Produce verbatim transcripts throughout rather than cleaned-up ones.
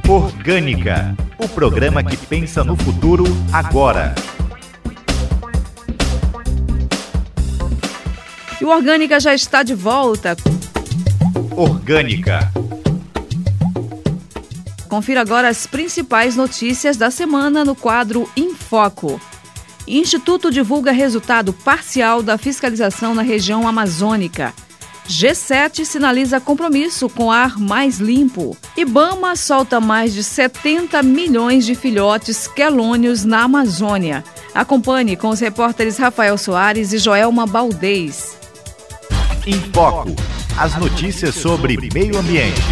Orgânica, o programa que pensa no futuro agora. E o Orgânica já está de volta. Orgânica. Confira agora as principais notícias da semana no quadro Em Foco. Instituto divulga resultado parcial da fiscalização na região amazônica. G sete sinaliza compromisso com ar mais limpo. Ibama solta mais de setenta milhões de filhotes quelônios na Amazônia. Acompanhe com os repórteres Rafael Soares e Joelma Baldez. Em Foco, as notícias sobre meio ambiente.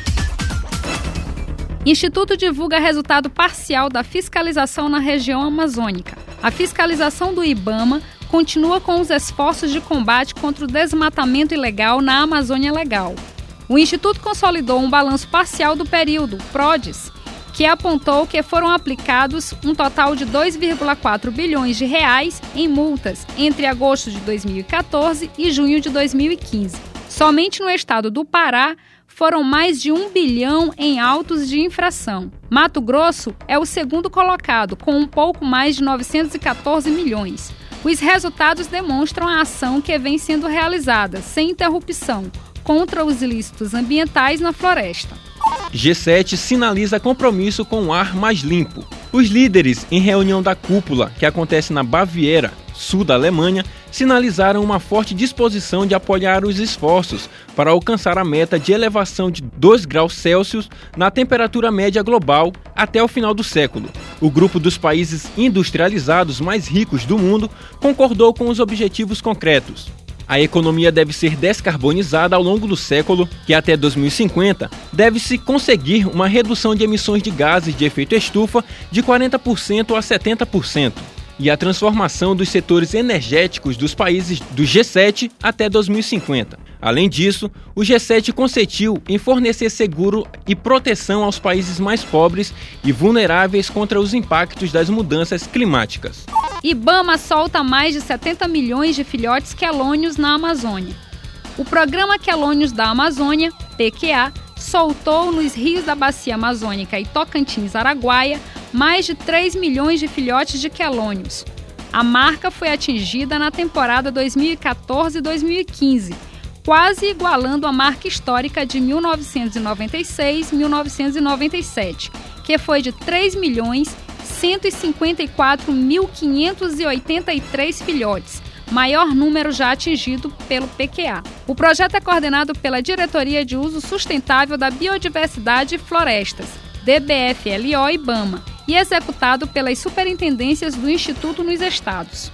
Instituto divulga resultado parcial da fiscalização na região amazônica. A fiscalização do Ibama continua com os esforços de combate contra o desmatamento ilegal na Amazônia Legal. O Instituto consolidou um balanço parcial do período, PRODES, que apontou que foram aplicados um total de dois vírgula quatro bilhões de reais em multas entre agosto de dois mil e quatorze e junho de dois mil e quinze. Somente no estado do Pará, foram mais de um bilhão em autos de infração. Mato Grosso é o segundo colocado, com um pouco mais de novecentos e quatorze milhões. Os resultados demonstram a ação que vem sendo realizada, sem interrupção, contra os ilícitos ambientais na floresta. G sete sinaliza compromisso com um ar mais limpo. Os líderes, em reunião da cúpula, que acontece na Baviera, sul da Alemanha, sinalizaram uma forte disposição de apoiar os esforços para alcançar a meta de elevação de dois graus Celsius na temperatura média global até o final do século. O grupo dos países industrializados mais ricos do mundo concordou com os objetivos concretos. A economia deve ser descarbonizada ao longo do século, que até dois mil e cinquenta deve-se conseguir uma redução de emissões de gases de efeito estufa de quarenta por cento a setenta por cento. E a transformação dos setores energéticos dos países do G sete até dois mil e cinquenta. Além disso, o G sete consentiu em fornecer seguro e proteção aos países mais pobres e vulneráveis contra os impactos das mudanças climáticas. Ibama solta mais de setenta milhões de filhotes quelônios na Amazônia. O Programa Quelônios da Amazônia, P Q A, soltou nos rios da Bacia Amazônica e Tocantins-Araguaia mais de três milhões de filhotes de quelônios. A marca foi atingida na temporada dois mil e quatorze e dois mil e quinze, quase igualando a marca histórica de mil novecentos e noventa e seis a mil novecentos e noventa e sete, que foi de três milhões cento e cinquenta e quatro mil quinhentos e oitenta e três filhotes, maior número já atingido pelo P Q A. O projeto é coordenado pela Diretoria de Uso Sustentável da Biodiversidade e Florestas, D B F L O Ibama, e executado pelas superintendências do Instituto nos estados.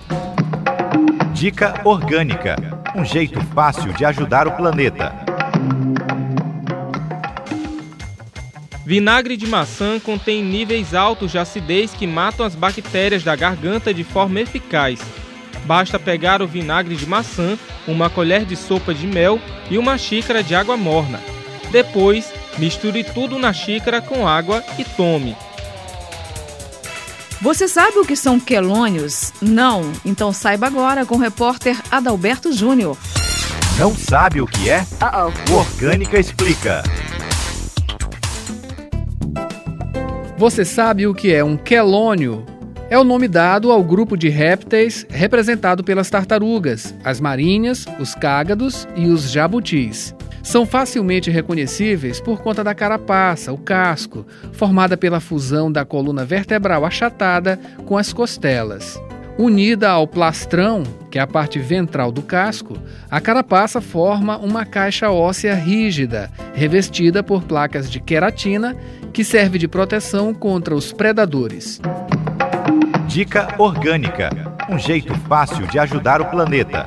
Dica Orgânica, um jeito fácil de ajudar o planeta. Vinagre de maçã contém níveis altos de acidez que matam as bactérias da garganta de forma eficaz. Basta pegar o vinagre de maçã, uma colher de sopa de mel e uma xícara de água morna. Depois, misture tudo na xícara com água e tome. Você sabe o que são quelônios? Não? Então saiba agora com o repórter Adalberto Júnior. Não sabe o que é? Uh-oh. O Orgânica explica. Você sabe o que é um quelônio? É o nome dado ao grupo de répteis representado pelas tartarugas, as marinhas, os cágados e os jabutis. São facilmente reconhecíveis por conta da carapaça, o casco, formada pela fusão da coluna vertebral achatada com as costelas. Unida ao plastrão, que é a parte ventral do casco, a carapaça forma uma caixa óssea rígida, revestida por placas de queratina, que serve de proteção contra os predadores. Dica Orgânica, um jeito fácil de ajudar o planeta.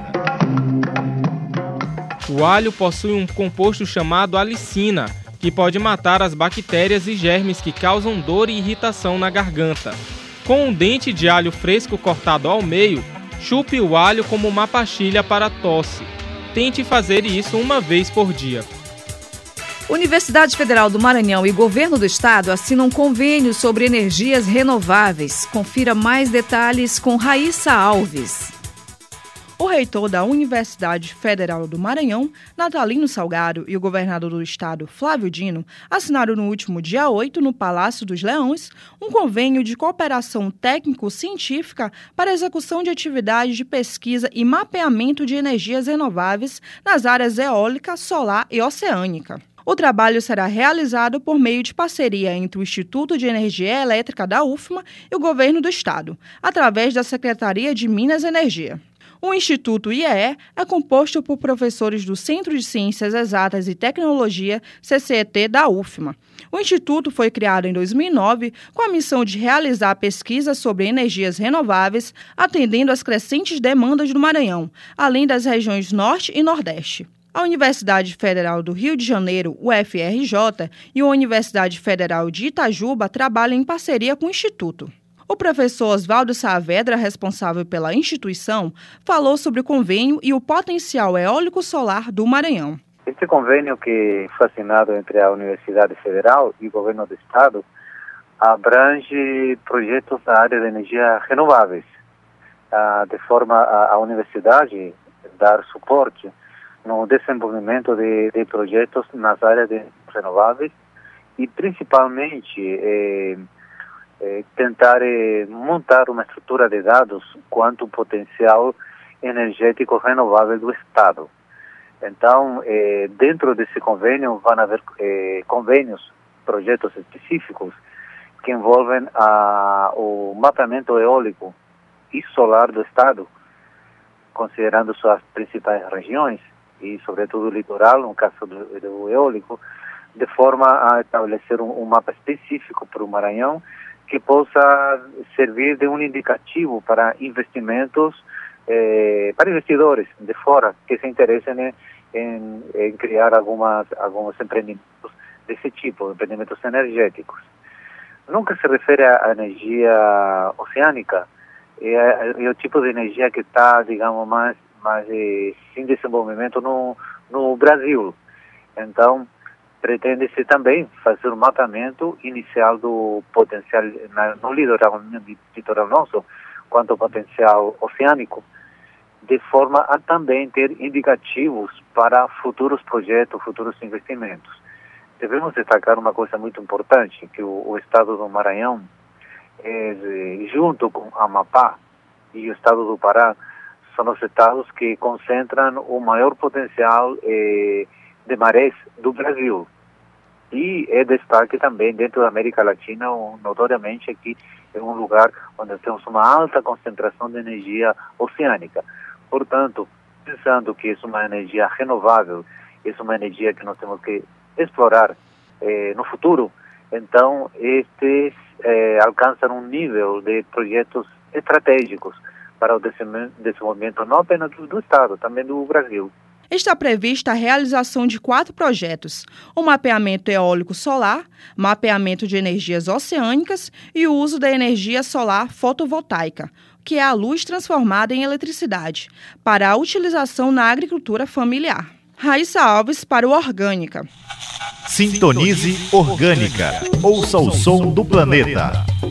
O alho possui um composto chamado alicina, que pode matar as bactérias e germes que causam dor e irritação na garganta. Com um dente de alho fresco cortado ao meio, chupe o alho como uma pastilha para tosse. Tente fazer isso uma vez por dia. Universidade Federal do Maranhão e Governo do Estado assinam um convênio sobre energias renováveis. Confira mais detalhes com Raíssa Alves. O reitor da Universidade Federal do Maranhão, Natalino Salgado, e o governador do estado, Flávio Dino, assinaram no último dia oito, no Palácio dos Leões, um convênio de cooperação técnico-científica para a execução de atividades de pesquisa e mapeamento de energias renováveis nas áreas eólica, solar e oceânica. O trabalho será realizado por meio de parceria entre o Instituto de Energia Elétrica da U F M A e o governo do estado, através da Secretaria de Minas e Energia. O Instituto I E E é composto por professores do Centro de Ciências Exatas e Tecnologia, C C E T, da U F M A. O Instituto foi criado em dois mil e nove com a missão de realizar pesquisas sobre energias renováveis, atendendo às crescentes demandas do Maranhão, além das regiões Norte e Nordeste. A Universidade Federal do Rio de Janeiro, U F R J, e a Universidade Federal de Itajuba trabalham em parceria com o Instituto. O professor Oswaldo Saavedra, responsável pela instituição, falou sobre o convênio e o potencial eólico-solar do Maranhão. Este convênio, que foi assinado entre a Universidade Federal e o governo do estado, abrange projetos da área de energia renováveis, de forma a, a universidade dar suporte no desenvolvimento de, de projetos nas áreas de renováveis e principalmente eh, eh, tentar eh, montar uma estrutura de dados quanto ao potencial energético renovável do estado. Então, eh, dentro desse convênio vão haver eh, convênios, projetos específicos que envolvem a, o mapeamento eólico e solar do estado, considerando suas principais regiões e, sobretudo, o litoral, no caso do, do eólico, de forma a estabelecer um, um mapa específico para o Maranhão que possa servir de um indicativo para investimentos, eh, para investidores de fora que se interessem em, em criar algumas, alguns empreendimentos desse tipo, empreendimentos energéticos. Nunca se refere à energia oceânica, é, é o tipo de energia que está, digamos, mais, mais eh, em desenvolvimento no, no Brasil. Então, pretende-se também fazer um mapeamento inicial do potencial na, no litoral, no litoral nosso, quanto ao potencial oceânico, de forma a também ter indicativos para futuros projetos, futuros investimentos. Devemos destacar uma coisa muito importante, que o, o estado do Maranhão, é, junto com Amapá e o estado do Pará, são os estados que concentram o maior potencial é, de marés do Brasil. E é destaque também dentro da América Latina, notoriamente aqui é um lugar onde temos uma alta concentração de energia oceânica. Portanto, pensando que isso é uma energia renovável, isso é uma energia que nós temos que explorar eh, no futuro, então estes eh, alcançam um nível de projetos estratégicos para o desenvolvimento não apenas do, do Estado, também do Brasil. Está prevista a realização de quatro projetos: o mapeamento eólico solar, mapeamento de energias oceânicas e o uso da energia solar fotovoltaica, que é a luz transformada em eletricidade, para a utilização na agricultura familiar. Raíssa Alves para o Orgânica. Sintonize Orgânica. Ouça o som do planeta.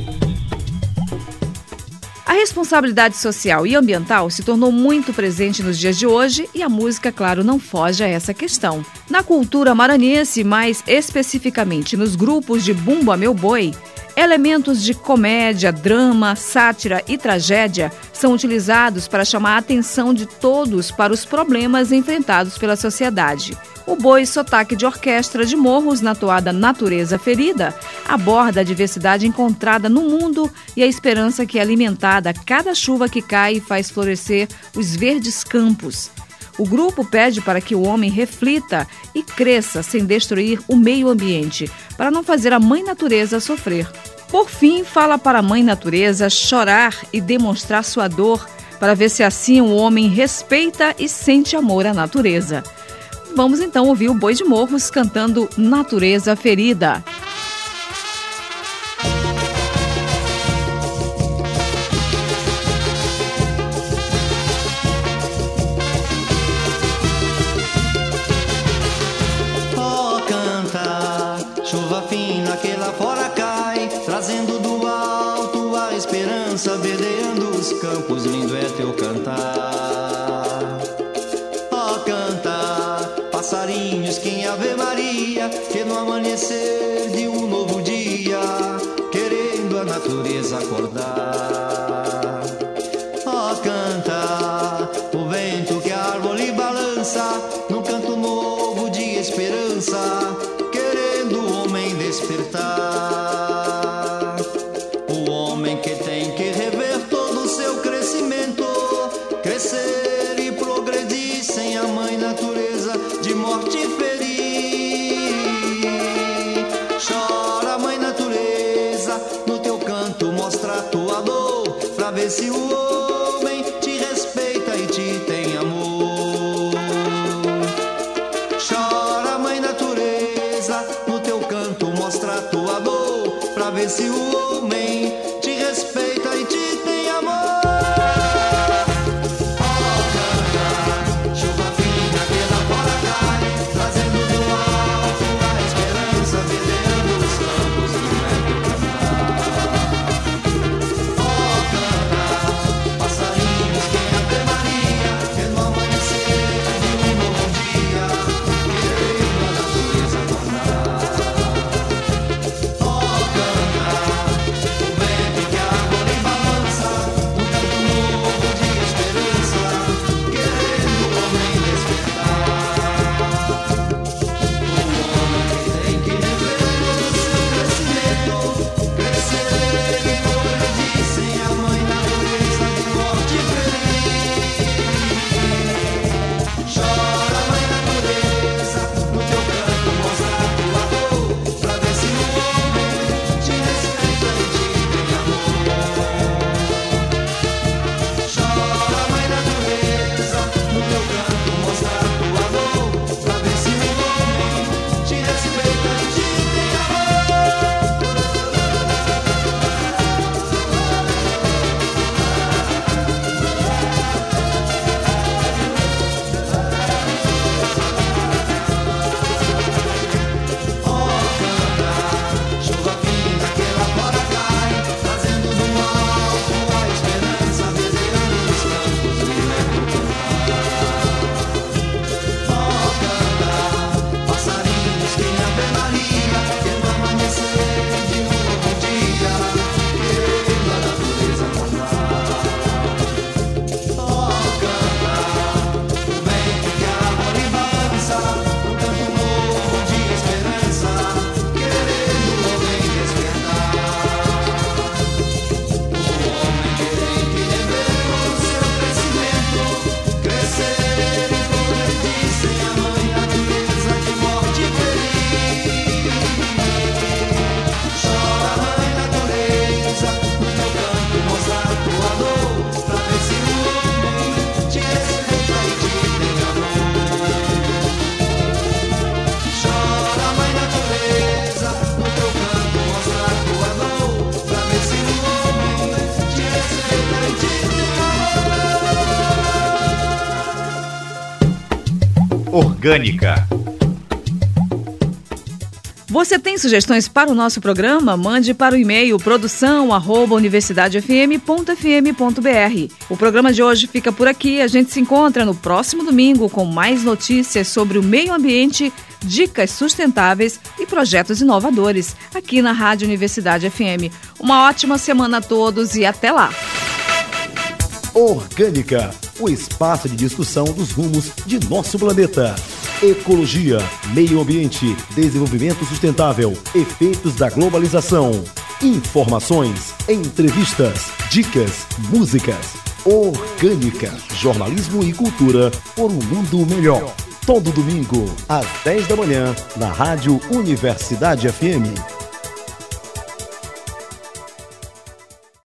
A responsabilidade social e ambiental se tornou muito presente nos dias de hoje e a música, claro, não foge a essa questão. Na cultura maranhense, mais especificamente nos grupos de Bumba Meu Boi, elementos de comédia, drama, sátira e tragédia são utilizados para chamar a atenção de todos para os problemas enfrentados pela sociedade. O Boi Sotaque de Orquestra de Morros, na toada Natureza Ferida, aborda a diversidade encontrada no mundo e a esperança que é alimentada a cada chuva que cai e faz florescer os verdes campos. O grupo pede para que o homem reflita e cresça sem destruir o meio ambiente, para não fazer a Mãe Natureza sofrer. Por fim, fala para a Mãe Natureza chorar e demonstrar sua dor, para ver se assim o homem respeita e sente amor à natureza. Vamos então ouvir o Boi de Morros cantando Natureza Ferida. Oh, canta, chuva fina que lá fora cai, trazendo do alto a esperança, verdeando os campos, lindo é teu cantar. passarinhos que em Ave Maria, que no amanhecer de um novo dia, querendo a natureza acordar. Ó, canta o vento que a árvore balança, num canto novo de esperança, querendo o homem despertar. O homem que tem que rever todo o seu crescimento, crescer e progredir sem a mãe natureza de morte ferir. Chora, mãe natureza, no teu canto mostra a tua dor, pra ver se o homem te respeita e te tem amor. Chora, mãe natureza, no teu canto mostra a tua dor, pra ver se o homem te respeita e te tem amor. Orgânica. Você tem sugestões para o nosso programa? Mande para o e-mail produção arroba universidade f m ponto f m ponto b r. O programa de hoje fica por aqui. A gente se encontra no próximo domingo com mais notícias sobre o meio ambiente, dicas sustentáveis e projetos inovadores aqui na Rádio Universidade F M. Uma ótima semana a todos e até lá! Orgânica, o espaço de discussão dos rumos de nosso planeta. Ecologia, meio ambiente, desenvolvimento sustentável, efeitos da globalização. Informações, entrevistas, dicas, músicas. Orgânica, jornalismo e cultura por um mundo melhor. Todo domingo, às dez da manhã, na Rádio Universidade F M.